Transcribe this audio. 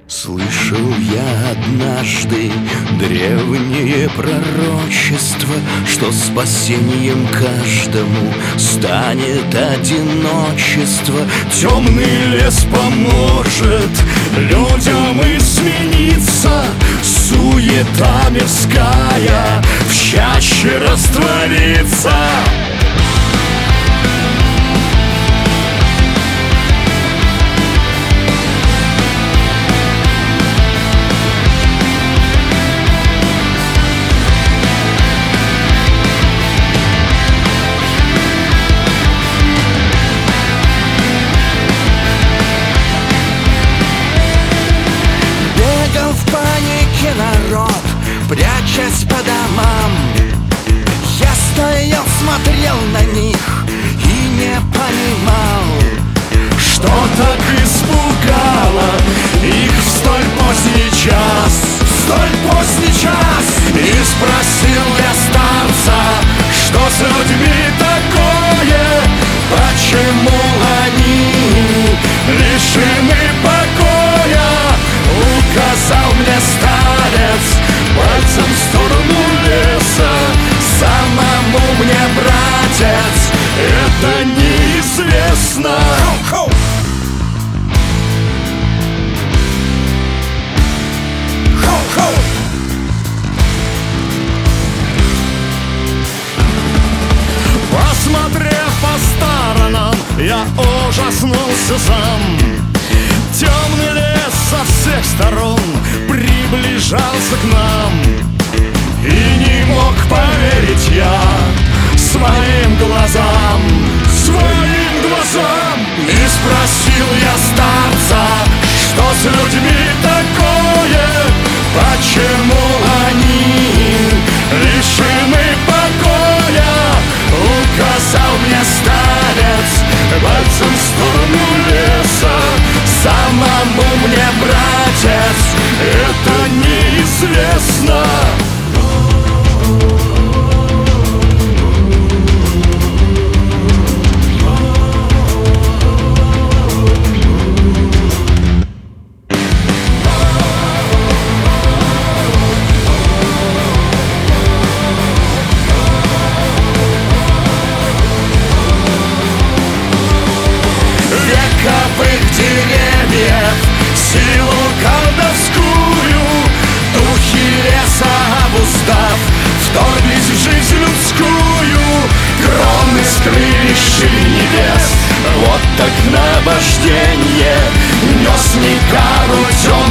Слышал я однажды древнее пророчество, что спасением каждому станет одиночество. Темный лес поможет людям измениться, суета мирская в чаще растворится. Народ, прячась по домам, я стоял, смотрел на них и не понимал, что так испугало их в столь поздний час. В столь поздний час. И спросил я старца, что с людьми такое, почему они лишены покоя. Указал мне старец пальцем в сторону леса: самому мне, братец, это неизвестно. Посмотрев по сторонам, я ужаснулся сам. Темный лес со всех сторон приближался к нам, и не мог поверить я своим глазам, своим глазам. И спросил я старца, что с людьми такое, почему они лишены покоя. Указал мне старец пальцем в сторону леса: самому мне, братец, это неизвестно. Вековых деревьев, силу колдовскую, духи леса обуздав, вторглись в жизнь людскую. Кроны скрыли шире небес, вот так наважденье нес Никару темный